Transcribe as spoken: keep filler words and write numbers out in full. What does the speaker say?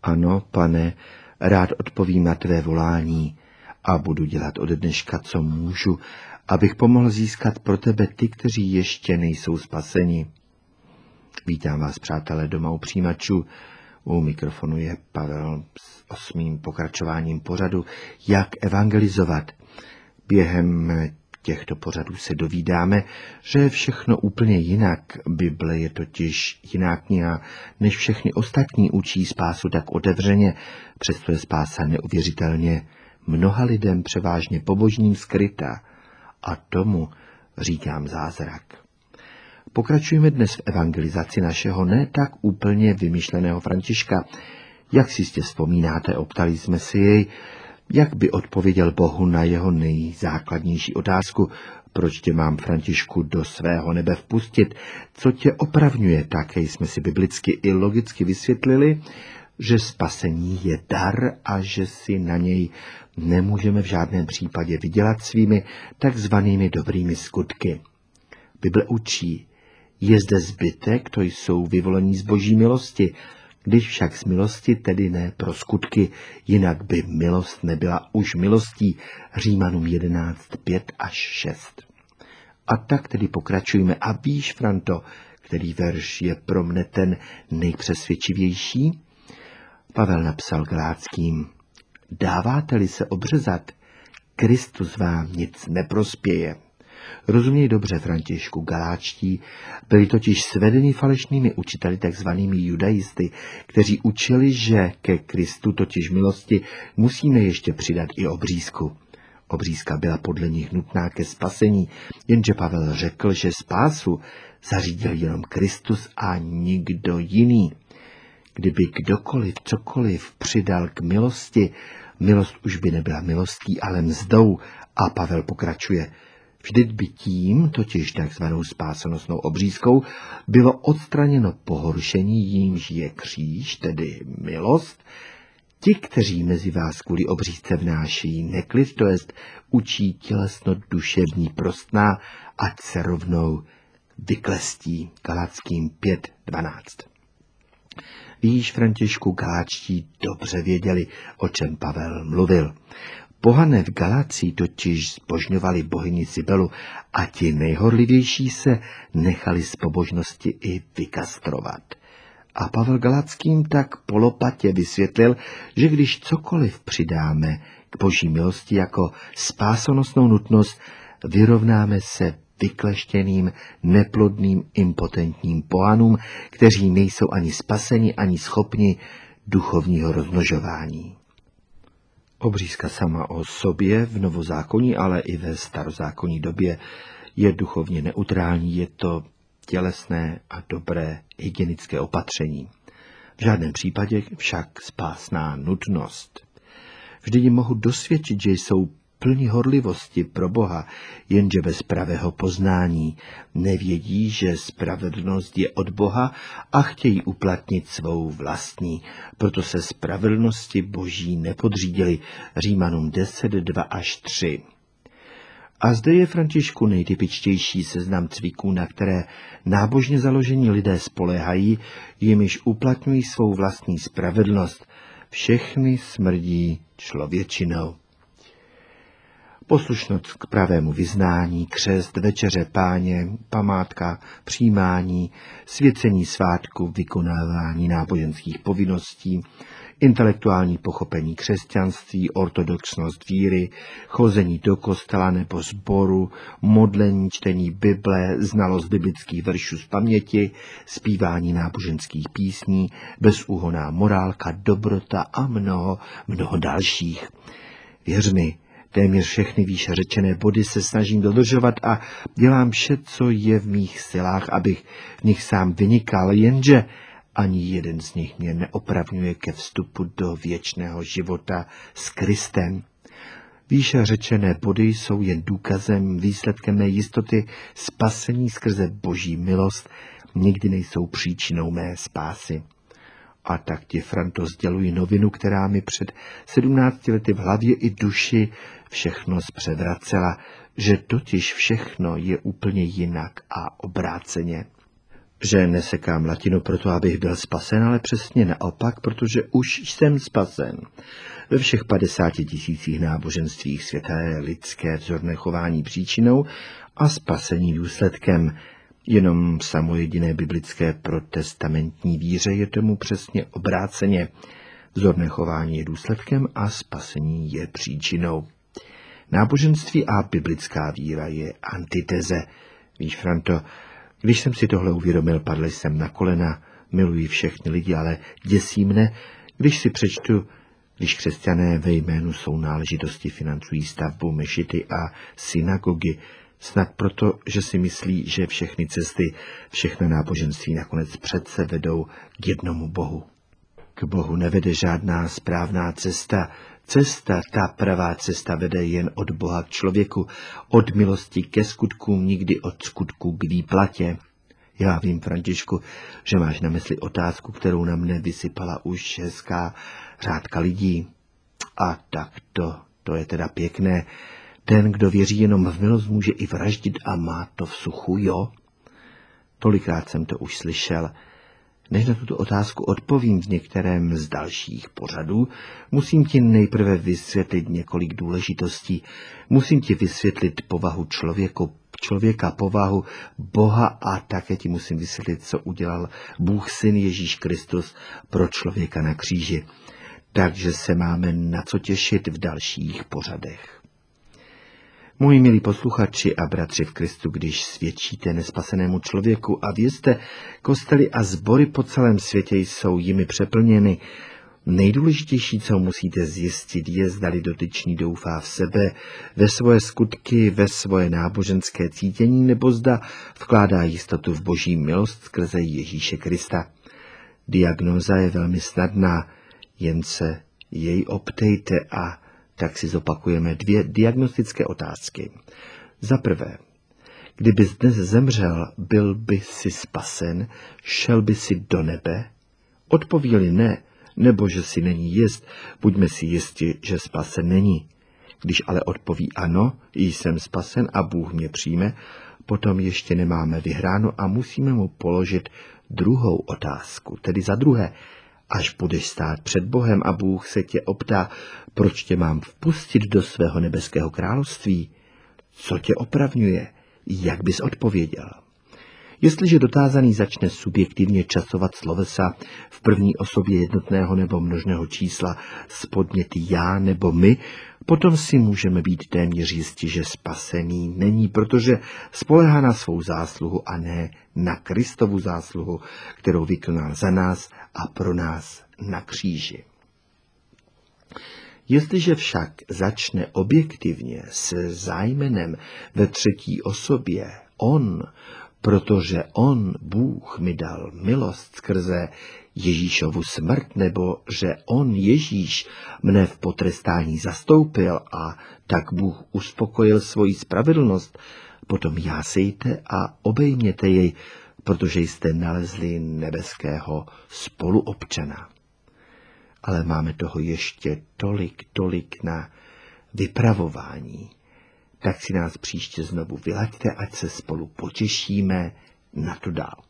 Ano, pane, rád odpovím na tvé volání a budu dělat ode dneška, co můžu, abych pomohl získat pro tebe ty, kteří ještě nejsou spaseni. Vítám vás, přátelé, doma u přijímačů. U mikrofonu je Pavel s osmým pokračováním pořadu Jak evangelizovat. Během těchto pořadů se dovídáme, že je všechno úplně jinak. Bible je totiž jiná kniha, než všechny ostatní učí spásu tak otevřeně, přesto je spása neuvěřitelně mnoha lidem převážně pobožným skrytá. A tomu říkám zázrak. Pokračujeme dnes v evangelizaci našeho ne tak úplně vymyšleného Františka. Jak si jistě vzpomínáte, optali jsme si jej, jak by odpověděl Bohu na jeho nejzákladnější otázku, proč tě mám, Františku, do svého nebe vpustit, co tě opravňuje. Také jsme si biblicky i logicky vysvětlili, že spasení je dar a že si na něj nemůžeme v žádném případě vydělat svými takzvanými dobrými skutky. Bible učí, je zde zbytek, to jsou vyvolení z boží milosti, když však z milosti, tedy ne pro skutky, jinak by milost nebyla už milostí. Římanům jedenáct, pět až šest. A tak tedy pokračujeme. A víš, Franto, který verš je pro mne ten nejpřesvědčivější? Pavel napsal Galáckým, dáváte-li se obřezat, Kristus vám nic neprospěje. Rozuměj dobře, Františku, Galáčtí byli totiž svedeni falešnými učiteli, takzvanými judaisty, kteří učili, že ke Kristu, totiž milosti, musíme ještě přidat i obřízku. Obřízka byla podle nich nutná ke spasení, jenže Pavel řekl, že spásu zařídil jenom Kristus a nikdo jiný. Kdyby kdokoliv cokoliv přidal k milosti, milost už by nebyla milostí, ale mzdou. A Pavel pokračuje. Vždyť by tím, totiž takzvanou spásonosnou obřízkou, bylo odstraněno pohoršení, jímž je kříž, tedy milost. Ti, kteří mezi vás kvůli obřízce vnášejí neklid, to jest učí tělesno duševní prostná, ať se rovnou vyklestí. Galackým pět dvanáct. Víš, Františku, Galáčtí dobře věděli, o čem Pavel mluvil. Pohané v Galacii totiž zbožňovali bohyni Sibelu a ti nejhorlivější se nechali z pobožnosti i vykastrovat. A Pavel Galackým tak polopatě vysvětlil, že když cokoliv přidáme k boží milosti jako spásonosnou nutnost, vyrovnáme se vykleštěným, neplodným, impotentním pohanům, kteří nejsou ani spaseni, ani schopni duchovního rozmnožování. Obřízka sama o sobě v novozákonní, ale i ve starozákonní době je duchovně neutrální, je to tělesné a dobré hygienické opatření. V žádném případě však spásná nutnost. Vždyť jim mohu dosvědčit, že jsou plní horlivosti pro Boha, jenže bez pravého poznání nevědí, že spravedlnost je od Boha a chtějí uplatnit svou vlastní. Proto se spravedlnosti Boží nepodřídili. Římanům deset, dva až tři. A zde je, Františku, nejtypičtější seznam cviků, na které nábožně založení lidé spoléhají, jimiž uplatňují svou vlastní spravedlnost. Všechny smrdí člověčinou. Poslušnost k pravému vyznání, křest, večeře Páně, památka, přijímání, svěcení svátku, vykonávání náboženských povinností, intelektuální pochopení křesťanství, ortodoxnost víry, chození do kostela nebo sboru, modlení, čtení Bible, znalost biblických veršů z paměti, zpívání náboženských písní, bezúhonná morálka, dobrota a mnoho, mnoho dalších. Věř mi, téměř všechny výše řečené body se snažím dodržovat a dělám vše, co je v mých silách, abych v nich sám vynikal, jenže ani jeden z nich mě neopravňuje ke vstupu do věčného života s Kristem. Výše řečené body jsou jen důkazem, výsledkem mé jistoty spasení skrze boží milost, nikdy nejsou příčinou mé spásy. A tak ti, Franto, sděluji novinu, která mi před sedmnácti lety v hlavě i duši všechno zpřevracela, že totiž všechno je úplně jinak a obráceně. že nesekám latinu proto, abych byl spasen, ale přesně naopak, protože už jsem spasen. Ve všech padesáti tisících náboženstvích světa je lidské vzorné chování příčinou a spasení důsledkem. Jenom v samojediné biblické protestamentní víře je tomu přesně obráceně. Vzorné chování je důsledkem a spasení je příčinou. Náboženství a biblická víra je antiteze. Víš, Franto, když jsem si tohle uvědomil, padl jsem na kolena, miluji všechny lidi, ale děsí mne, když si přečtu, když křesťané ve jménu svou náležitosti financují stavbu mešity a synagogy, snad proto, že si myslí, že všechny cesty, všechno náboženství nakonec přece vedou k jednomu Bohu. K Bohu nevede žádná správná cesta. Cesta, ta pravá cesta vede jen od Boha k člověku, od milosti ke skutkům, nikdy od skutku k výplatě. Já vím, Františku, že máš na mysli otázku, kterou na mne vysypala už hezká řádka lidí. A tak to, to je teda pěkné. Ten, kdo věří jenom v milost, může i vraždit a má to v suchu, jo? Tolikrát jsem to už slyšel. Než na tuto otázku odpovím v některém z dalších pořadů, musím ti nejprve vysvětlit několik důležitostí. Musím ti vysvětlit povahu člověku, člověka, povahu Boha a také ti musím vysvětlit, co udělal Bůh syn Ježíš Kristus pro člověka na kříži. Takže se máme na co těšit v dalších pořadech. Moji milí posluchači a bratři v Kristu, když svědčíte nespasenému člověku a vězte, kostely a sbory po celém světě jsou jimi přeplněny, nejdůležitější, co musíte zjistit, je, zdali dotyčný doufá v sebe, ve svoje skutky, ve svoje náboženské cítění, nebo zda vkládá jistotu v boží milost skrze Ježíše Krista. Diagnóza je velmi snadná, jen se jej optejte a tak si zopakujeme dvě diagnostické otázky. Za prvé, kdybys dnes zemřel, byl by si spasen, šel by si do nebe? Odpoví-li ne, nebo že si není jist, buďme si jisti, že spasen není. Když ale odpoví ano, jsem spasen a Bůh mě přijme, potom ještě nemáme vyhráno a musíme mu položit druhou otázku, tedy za druhé. Až budeš stát před Bohem a Bůh se tě optá, proč tě mám vpustit do svého nebeského království? Co tě opravňuje? Jak bys odpověděl? Jestliže dotázaný začne subjektivně časovat slovesa v první osobě jednotného nebo množného čísla s podněty já nebo my, potom si můžeme být téměř jisti, že spasený není, protože spoléhá na svou zásluhu a ne na Kristovu zásluhu, kterou vykonal za nás a pro nás na kříži. Jestliže však začne objektivně se zájmenem ve třetí osobě on, protože on, Bůh, mi dal milost skrze Ježíšovu smrt, nebo že on, Ježíš, mne v potrestání zastoupil a tak Bůh uspokojil svoji spravedlnost, potom jásejte a obejměte jej, protože jste nalezli nebeského spoluobčana. Ale máme toho ještě tolik, tolik na vypravování. Tak si nás příště znovu vylaďte, ať se spolu potěšíme na to dál.